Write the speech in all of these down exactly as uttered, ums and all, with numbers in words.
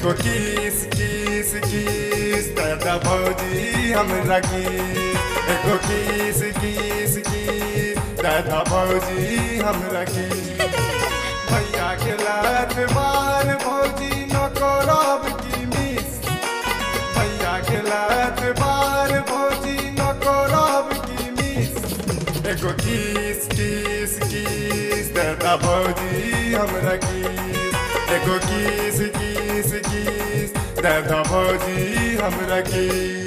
एगो किस किस किस दादा भौजी हमरा की एगो किस किस किस दादा भौजी हमरा की भैया के लात बार भौजी न करब की मिस भैया के लात बार भौजी न करब की मिस एगो किस किस किस दादा भौजी हमरा की एगो किस किस किस दादा भौजी हमरा की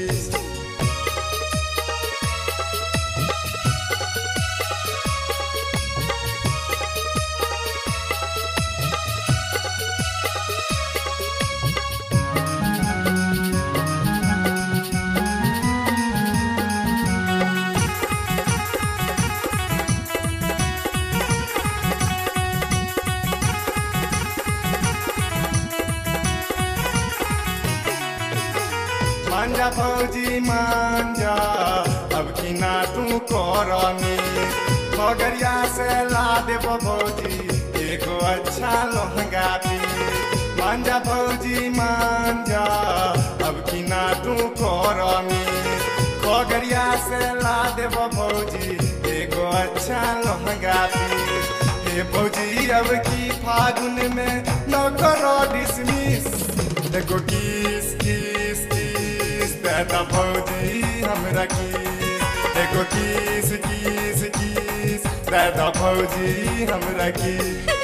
मांजा भौजी मांजा अब की ना तू करनी खगड़िया से ला देव भौजी एगो अच्छा लहंगा पी मांजा भौजी मांजा अब की ना तू करनी खगड़िया से ला देव भौजी एगो अच्छा लहंगा पी हे भौजी अब की फागुन में न करो डिसमिस एगो किस किस दादा भौजी हमरा की एगो किस किस किस दादा भौजी हमरा की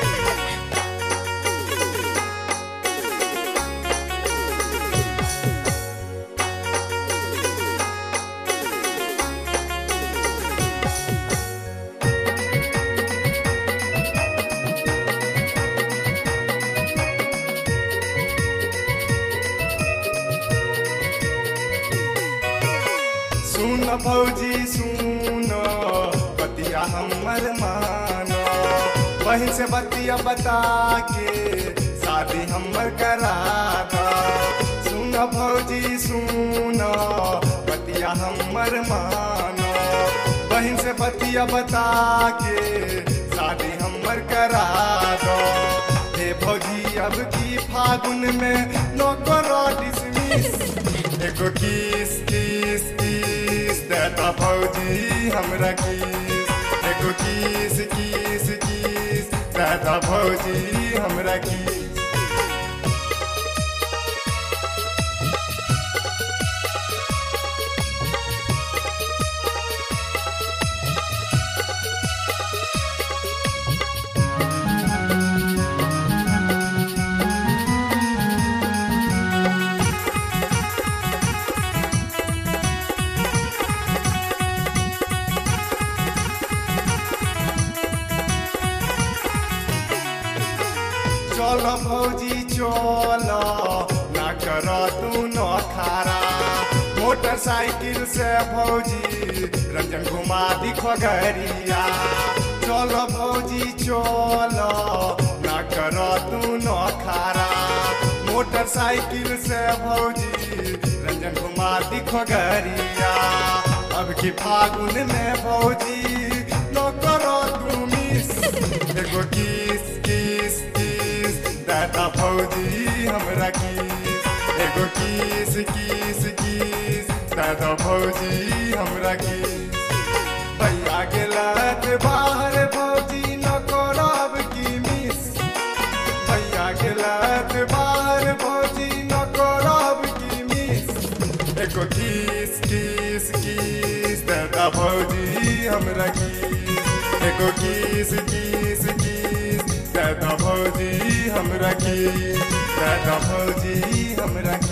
सुन भौजी सुन बतिया हमर मानो बहन से बतिया बता के शादी हमर करा दा सुन भौजी सुन बतिया हमर मानो बहन से बतिया बता के शादी हमर करा दो हे भौजी अब की फागुन में नो करो डिसमिस एगो किस किस किस दादा भौजी हमरा की एगो किस किस किस दादा भौजी हमरा की चल भौजी चल ना कर तू न खारा मोटरसाइकिल से भौजी रंजन घुमा दी खगड़िया चल भौजी चल ना कर तू न खारा मोटरसाइकिल से भौजी रंजन घुमा दी खगड़िया अब की फागुन में भौजी न करो तू मिस एगो किस किस दादा भौजी हमरा की एगो किस किस किस दादा भौजी हमरा की भैया के लात बाहर भौजी न करब की मिस भैया के लात बाहर भौजी न करब की मिस एगो किस किस किस दादा भौजी हमरा की एगो किस किस किस दादा भौजी हमरा की दादा भौजी हमरा की